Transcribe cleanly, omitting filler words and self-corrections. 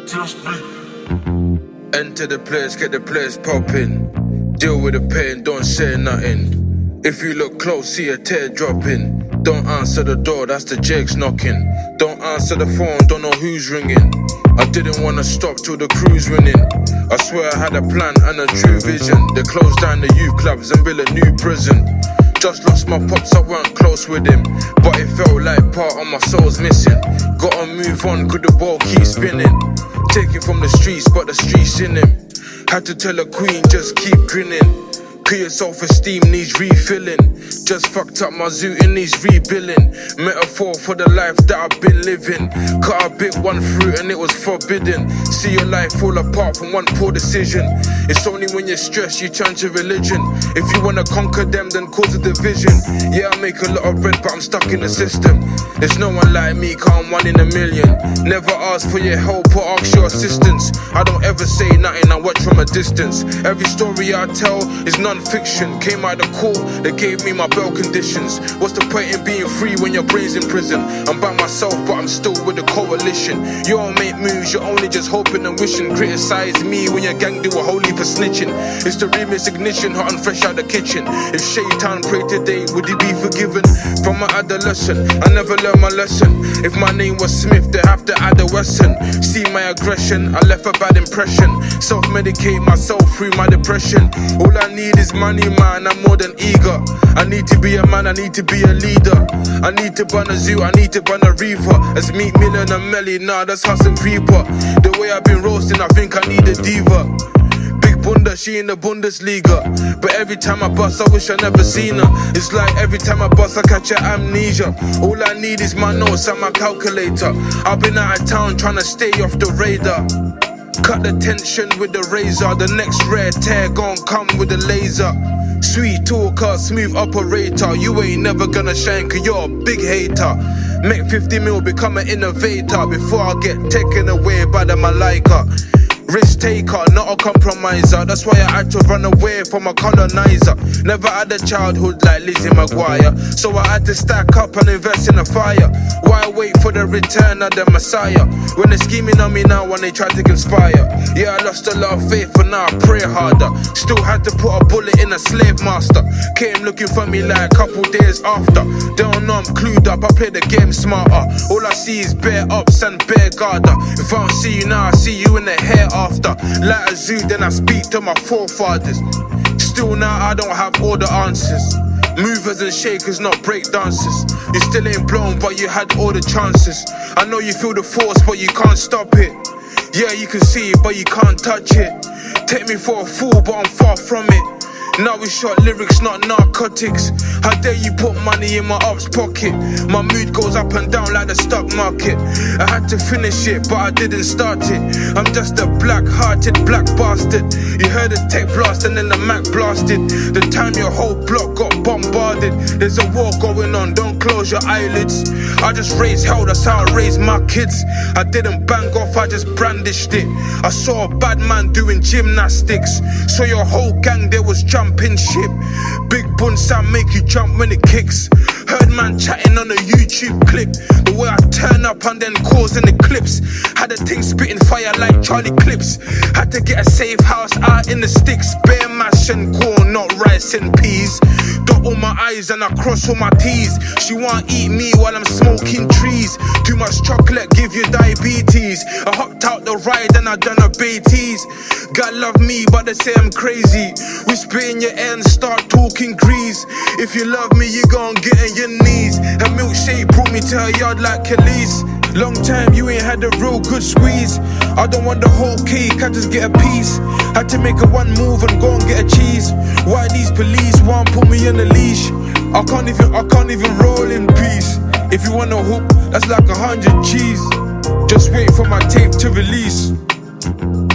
Enter the place, get the place popping. Deal with the pain, don't say nothing. If you look close, see a tear dropping. Don't answer the door, that's the Jakes knocking. Don't answer the phone, don't know who's ringing. I didn't wanna stop till the crew's winning. I swear I had a plan and a true vision. They closed down the youth clubs and built a new prison. Just lost my pops, I weren't close with him, but it felt like part of my soul's missing. Gotta move on, could the ball keep spinning? Taken from the streets, but the streets in him. Had to tell a queen, just keep grinning. Clear self-esteem needs refilling. Just fucked up my zoo, it needs rebuilding. Metaphor for the life that I've been living. Cut a bit one fruit and it was forbidden. See your life fall apart from one poor decision. It's only when you're stressed you turn to religion. If you wanna conquer them, then cause a division. Yeah, I make a lot of bread, but I'm stuck in the system. There's no one like me, cause I'm 1 in a million. Never ask for your help or ask your assistance. I don't ever say nothing, I watch from a distance. Every story I tell is non-fiction. Came out of court, they gave me my bail conditions. What's the point in being free when your brain's in prison? I'm by myself, but I'm still with the coalition. You don't make moves, you're only just hoping and wishing. Criticize me when your gang do a whole heap of snitching. It's the remix ignition, hot and fresh out the kitchen. If Shaitan prayed today, would he be forgiven? From my adolescent, I never learned my lesson. If my name was Smith, they have to add a Wesson. See my aggression, I left a bad impression. Self-medicate myself through my depression. All I need is money, man, I'm more than eager. I need to be a man, I need to be a leader. I need to run a zoo, I need to run a reefer. As Meek Mill and a Melly, nah, that's Hustle Creeper. The way I've been roasting, I think I need a diva. Big Bunda, she in the Bundesliga. But every time I bust, I wish I never seen her. It's like every time I bust, I catch an amnesia. All I need is my notes and my calculator. I've been out of town trying to stay off the radar. Cut the tension with the razor. The next rare tear gon' come with the laser. Sweet talker, smooth operator. You ain't never gonna shine cause you're a big hater. Make 50 mil, become an innovator before I get taken away by the Malaika. Risk taker, not a compromiser. That's why I had to run away from a colonizer. Never had a childhood like Lizzie McGuire, so I had to stack up and invest in a fire. Why wait for the return of the Messiah when they're scheming on me now when they try to conspire? Yeah, I lost a lot of faith, but now I pray harder. Still had to put a bullet in a slave master. Came looking for me like a couple days after. They don't know I'm clued up, I play the game smarter. All I see is bare ups and bare garter. If I don't see you now, I see you in the hair after. Like a zoo, then I speak to my forefathers. Still now I don't have all the answers. Movers and shakers, not break dancers. You still ain't blown, but you had all the chances. I know you feel the force, but you can't stop it. Yeah, you can see it, but you can't touch it. Take me for a fool, but I'm far from it. Now we shot lyrics, not narcotics. How dare you put money in my ops pocket? My mood goes up and down like the stock market. I had to finish it, but I didn't start it. I'm just a black-hearted black bastard. You heard the tech blast and then the Mac blasted. The time your whole block got bombarded. There's a war going on, don't close your eyelids. I just raised hell, that's how I raised my kids. I didn't bang off, I just brandished it. I saw a bad man doing gymnastics. So your whole gang, there was jumping ship. Big bun sound make you jump when it kicks. Heard man chatting on a YouTube clip. The way I turn up and then cause an eclipse. Had a thing spitting fire like Charlie Clips. Had to get a safe house out in the sticks. Bare mash and corn, not rice and peas. Dot all my I's and I cross all my T's. She want eat me while I'm smoking trees. Too much chocolate give you diabetes. I hopped out the ride and I done a Beatties. God love me but they say I'm crazy. Whisper in your ear and start talking grease. If you love me you gon' get on your knees. Her milkshake brought me to her yard like Khalees. Long time you ain't had a real good squeeze. I don't want the whole cake, I just get a piece. Had to make a one move and go and get a cheese. Why these police won't put me on a leash? I can't even roll in peace. If you want a hook, that's like 100 G's. Just wait for my tape to release.